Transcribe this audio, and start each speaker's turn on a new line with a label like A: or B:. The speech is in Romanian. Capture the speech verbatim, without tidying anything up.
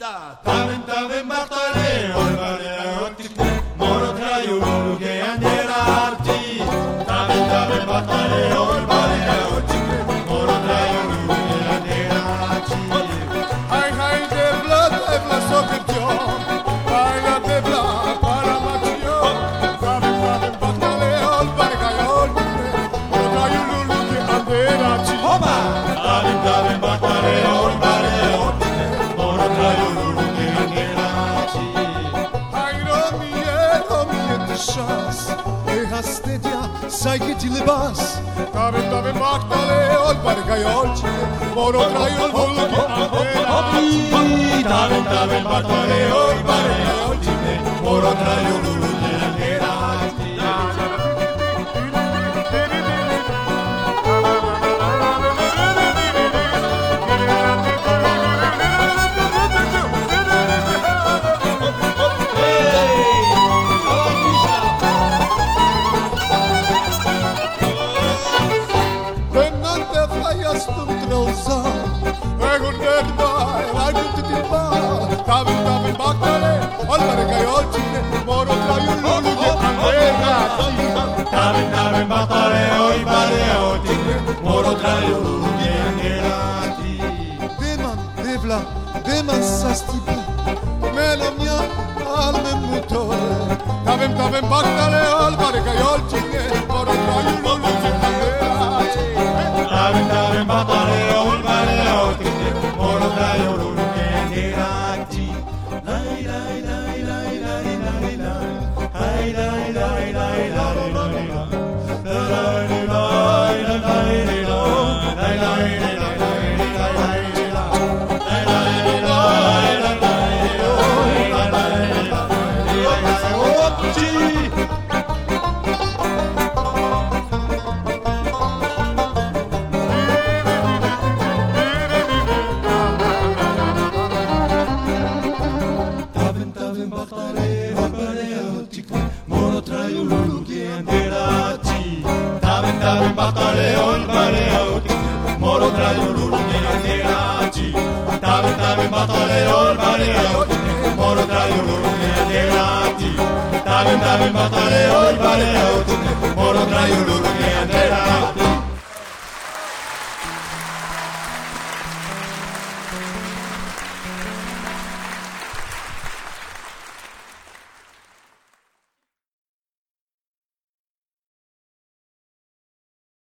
A: Sta Taven taven batale olvare otikne moro traju luge anderarti Taven taven batale olvare otikne moro traju luge anderarti Hai hai de blood de blood soccer job Hai la de blood para machio Taven taven batale olvare otikne moro traju luge anderarti Oba Taven taven batale olvare Sai che ti le bas Tave tave mactale ol parca olci Moro traio il volo che andera Tave tave mactale ol parca olci Moro traio il volo che andera Taven taven baktale, olvare kayolchine, moro trayu lulu ke anderati. Taven taven baktale, olvare kayolchine, moro trayu lulu ke anderati. Deman devla, deman sastipla, melo mia alme mutore. Taven taven baktale, olvare kayolchine, moro trayu lulu ke anderati. Taven taven baktale, olvare kayolchine, moro trayu lulu ke anderati. Taven batale olvare otikne, moro trayu lulu ke anderati. Taven taven batale olvare otikne, moro trayu lulu ke anderati. Taven taven batale olvare otikne, moro trayu lulu